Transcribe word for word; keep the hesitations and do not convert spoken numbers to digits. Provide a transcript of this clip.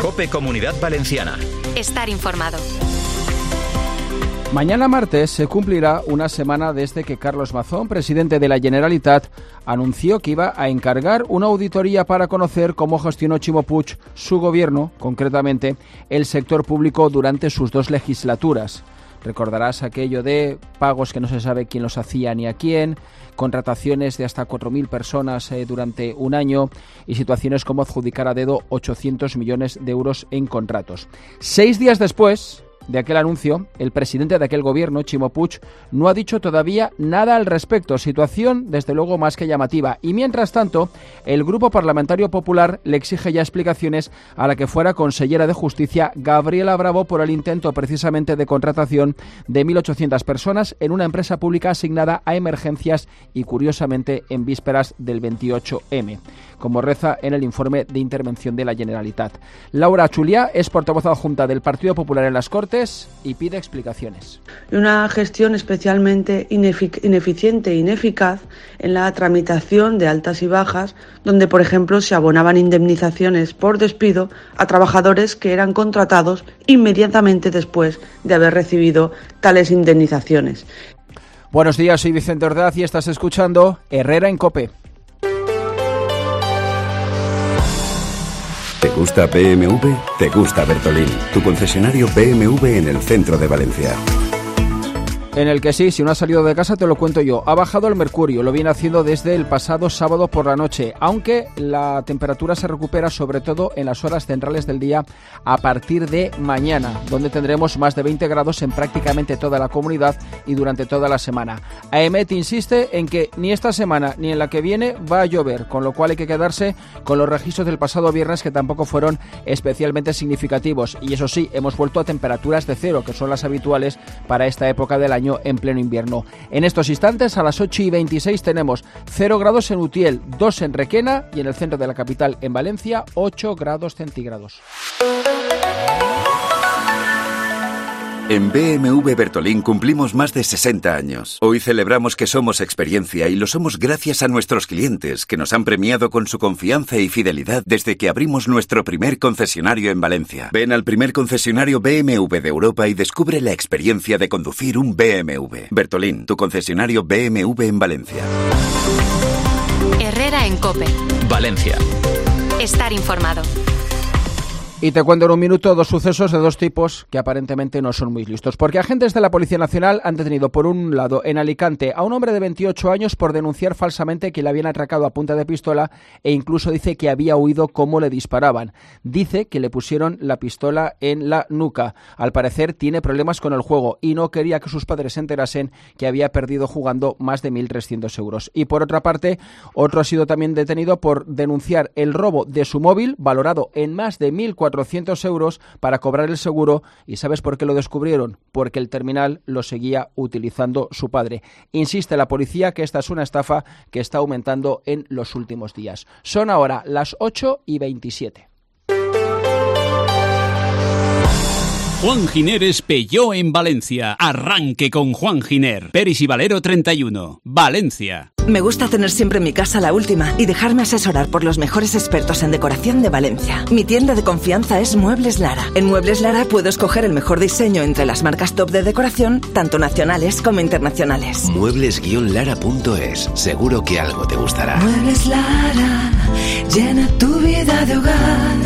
COPE Comunidad Valenciana. Estar informado. Mañana martes se cumplirá una semana desde que Carlos Mazón, presidente de la Generalitat, anunció que iba a encargar una auditoría para conocer cómo gestionó Ximo Puig su gobierno, concretamente el sector público durante sus dos legislaturas. Recordarás aquello de pagos que no se sabe quién los hacía ni a quién, contrataciones de hasta cuatro mil personas eh, durante un año y situaciones como adjudicar a dedo ochocientos millones de euros en contratos. Seis días después de aquel anuncio, el presidente de aquel gobierno, Ximo Puig, no ha dicho todavía nada al respecto, situación desde luego más que llamativa. Y mientras tanto, el Grupo Parlamentario Popular le exige ya explicaciones a la que fuera consellera de Justicia, Gabriela Bravo, por el intento precisamente de contratación de mil ochocientas personas en una empresa pública asignada a emergencias y curiosamente en vísperas del veintiocho eme, como reza en el informe de intervención de la Generalitat. Laura Chuliá es portavoz adjunta del Partido Popular en las Cortes y pide explicaciones. Una gestión especialmente inefic- ineficiente e ineficaz en la tramitación de altas y bajas, donde, por ejemplo, se abonaban indemnizaciones por despido a trabajadores que eran contratados inmediatamente después de haber recibido tales indemnizaciones. Buenos días, soy Vicente Ordaz y estás escuchando Herrera en COPE. ¿Te gusta B M W? ¿Te gusta Bertolín? Tu concesionario B M W en el centro de Valencia. En el que sí, si no has salido de casa te lo cuento yo. Ha bajado el mercurio, lo viene haciendo desde el pasado sábado por la noche, aunque la temperatura se recupera sobre todo en las horas centrales del día a partir de mañana, donde tendremos más de veinte grados en prácticamente toda la comunidad y durante toda la semana. AEMET insiste en que ni esta semana ni en la que viene va a llover, con lo cual hay que quedarse con los registros del pasado viernes que tampoco fueron especialmente significativos. Y eso sí, hemos vuelto a temperaturas de cero, que son las habituales para esta época del año en pleno invierno. En estos instantes, a las ocho y veintiséis, tenemos cero grados en Utiel, dos en Requena y en el centro de la capital, en Valencia, ocho grados centígrados. En B M W Bertolín cumplimos más de sesenta años. Hoy celebramos que somos experiencia y lo somos gracias a nuestros clientes que nos han premiado con su confianza y fidelidad desde que abrimos nuestro primer concesionario en Valencia. Ven al primer concesionario B M W de Europa y descubre la experiencia de conducir un B M W. Bertolín, tu concesionario B M W en Valencia. Herrera en COPE. Valencia. Estar informado. Y te cuento en un minuto dos sucesos de dos tipos que aparentemente no son muy listos. Porque agentes de la Policía Nacional han detenido por un lado en Alicante a un hombre de veintiocho años por denunciar falsamente que le habían atracado a punta de pistola e incluso dice que había huido como le disparaban. Dice que le pusieron la pistola en la nuca. Al parecer tiene problemas con el juego y no quería que sus padres se enterasen que había perdido jugando más de mil trescientos euros. Y por otra parte, otro ha sido también detenido por denunciar el robo de su móvil valorado en más de mil cuatrocientos euros para cobrar el seguro. ¿Y sabes por qué lo descubrieron? Porque el terminal lo seguía utilizando su padre. Insiste la policía que esta es una estafa que está aumentando en los últimos días. Son ahora las ocho y veintisiete. Juan Giner Peugeot en Valencia. Arranque con Juan Giner. Peris y Valero treinta y uno. Valencia. Me gusta tener siempre en mi casa la última y dejarme asesorar por los mejores expertos en decoración de Valencia. Mi tienda de confianza es Muebles Lara. En Muebles Lara puedo escoger el mejor diseño entre las marcas top de decoración, tanto nacionales como internacionales. Muebles lara punto es. Seguro que algo te gustará. Muebles Lara, llena tu vida de hogar.